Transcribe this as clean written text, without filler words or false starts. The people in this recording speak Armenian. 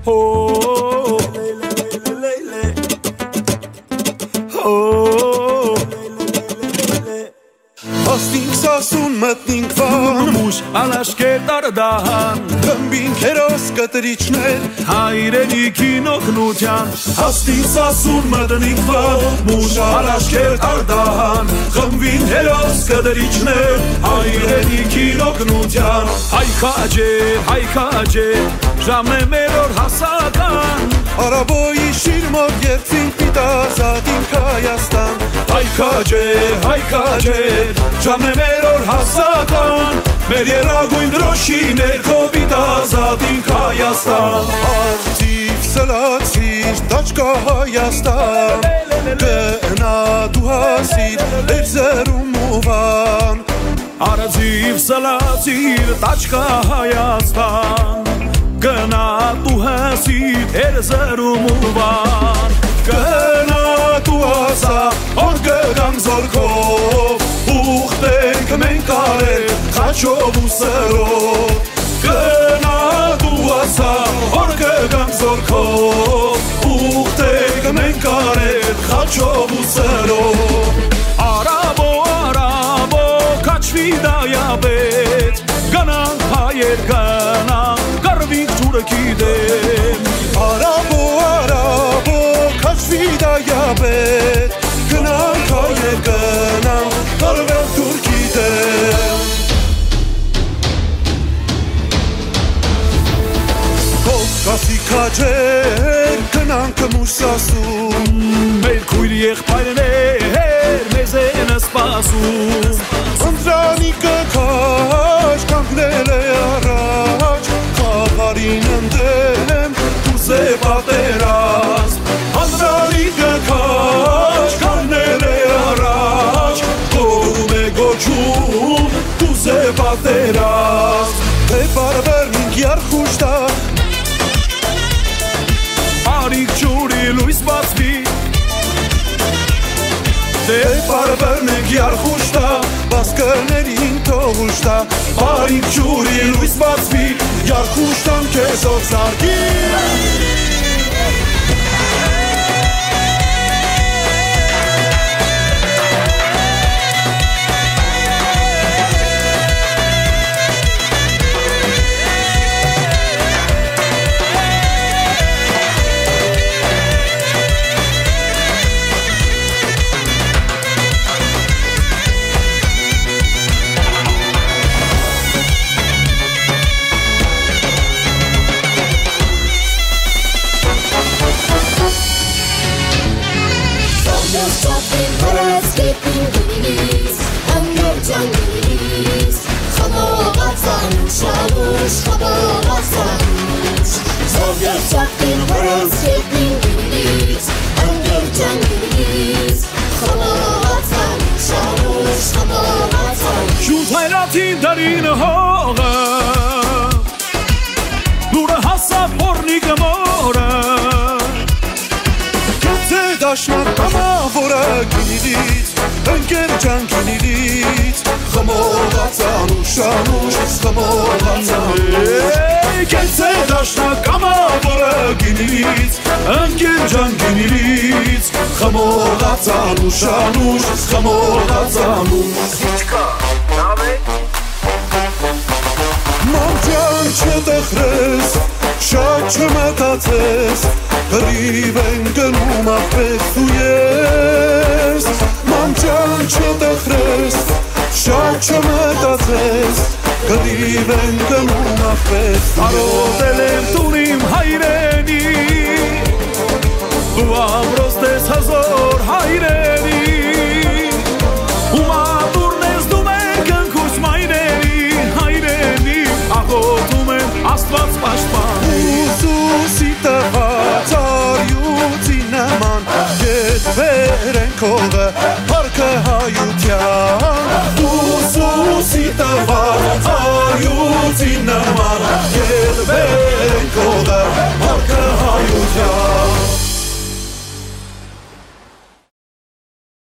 Հաստինք սասուն մտնինք վան Մուշ ալաշկեր դարդահան Կմբինք հերոս կտրիչներ Հայրենիքին օգնության Հաստինք սասուն մտնինք վան Մուշ ալաշկեր դարդահան Կմբին հերոս կտրիչներ Հայրենիքին օգնության Հայքաջեր Ժամը մեր օր հասական Արաբոյի շիրմով երցին պիտազատին Հայաստան Հայքաջեր Ժամը մեր օր հասական Մեր երագույն դրոշի ներքո պիտազատին Հայաստան Արդիվ սլացիր տաչկա Հայաստան Գնա դու հասիր էր զերում ուվան Արդիվ սլացիր տաչկա Հայաստան Գնա դու հասիր էր զերում ուվան Գնա դու հասա որ գգամ զորքով Ուխտենք մենք արել խաչով ու սրով Գնա դու հասա որ գգամ զորքով Ուխտենք մենք արել խաչով ու սրով Արաբո կաչվի դայաբետ Գնանք հայեր գնանք կարվինք թուրքի դեմ Արաբո կաչվի դայաբետ Գնանք հայեր գնանք կարվենք թուրքի դեմ Կովկասի քաջեր գնանք մուսասում Մեր քույր եղբայրներ մեզ են սպասում Ընտրանիկը քաշ կանգնել է առաջ Խաղարին ընդեմ դուզ է պատերազմ Ընտրանիկը քաշ կանգնել է առաջ Գոռում է գոչում դուզ է պատերազմ Թե բարվերնինք յարխուշտա Արիք ջուրի լույս բացվի Թե բարվերնինք յարխուշտա Բասկերներին թողուշտա Արիք ջուրի լույս բացվի Յարխուշտան քեզով զարգի Շուտայրատին դարին հողը Լուրը հասավ որնիկը մորը Կեցե դաշնակ կամավորը գինիրից Ընկեր ջան գինիրից Խմողացան ուշանուշ խմողացան Կեցե դաշնակ կամավորը գինիրից Ընկեր ջան գինիրից Խմողացան ուշանուշ խմողացան Մամջան չտխրես, շատ չմտացես Գրիվ են գնում աղպես ու ես Մամջան չտխրես, շատ չմտացես Գրիվ են գնում աղպես ու ես Արոտել եմ տունիմ հայրենի Դու ամրոս տես հազոր հայրենի